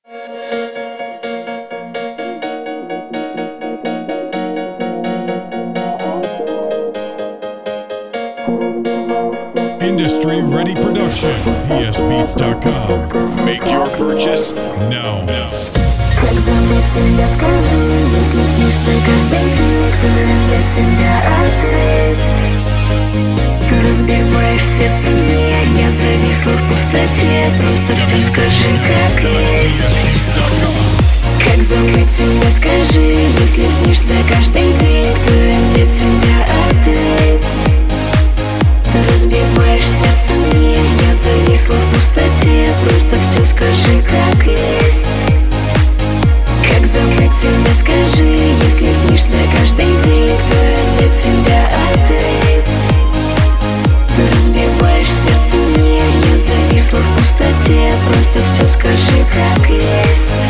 Industry Ready Production, psbeats.com. Make your purchase now. Когда мысли я скажу, если снишься каждый день, то для себя ответь. Разбиваешь сердце мне, я зависла в пустоте, просто все скажи как есть. Как забыть тебя скажи, если снишься каждый день, кто для тебя ответь. Разбиваешь сердце мне, я зависла в пустоте, просто все скажи как есть. Как забыть тебя скажи, если снишься каждый день, кто для тебя ответь. Разбиваешь сердце мне, я зависла в пустоте, просто все скажи как есть.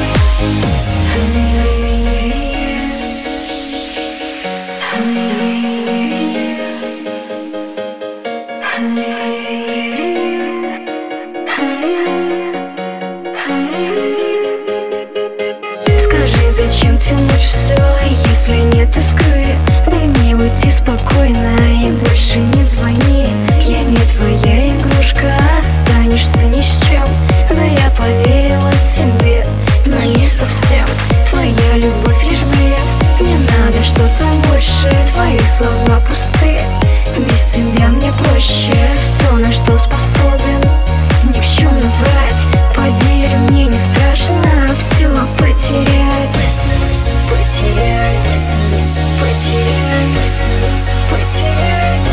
Скажи, зачем тянуть все, если нет искры? Дай мне уйти спокойно и больше не звони. Я не твоя игрушка, останешься ни с чем. Да я поверила тебе, но не совсем. Твоя любовь лишь блеф, не надо что-то больше. Твои слова пусты, без тебя мне проще. Все, на что способен, ни к чему врать. Поверь, мне не страшно все потерять. Потерять, потерять, потерять,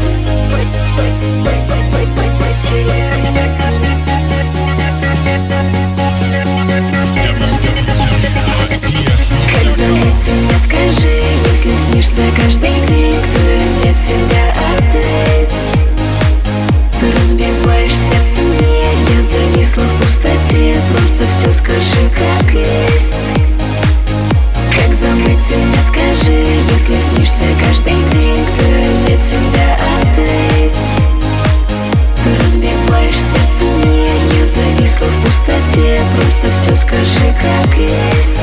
Как забыть тебя скажи, если снишься каждый день, кто для тебя ответь. Разбиваешь сердце мне, я зависла в пустоте, просто все скажи как есть. Как забыть тебя скажи, если снишься каждый день, кто для тебя ответь. Разбиваешь сердце мне, я зависла в пустоте, просто все скажи как есть.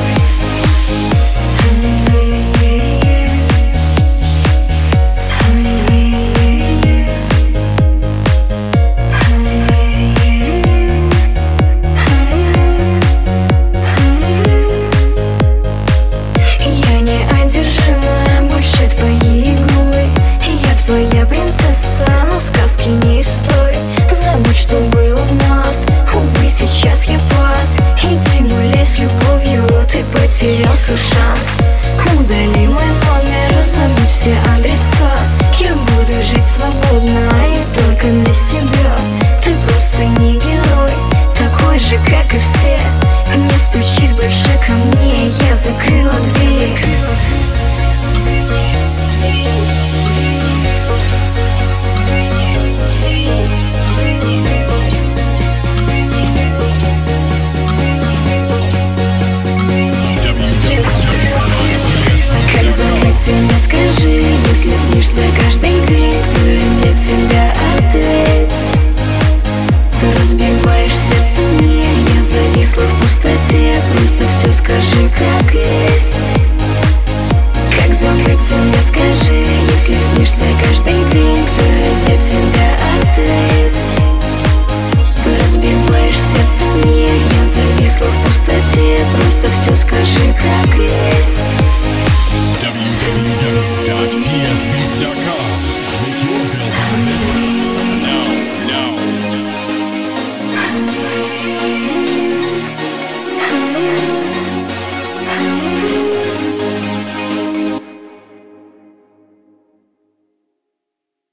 Твоя принцесса, но сказки не стоит. Забудь, что было в нас, увы, сейчас я пас. Иди гуляй с любовью, ты потерял свой шанс.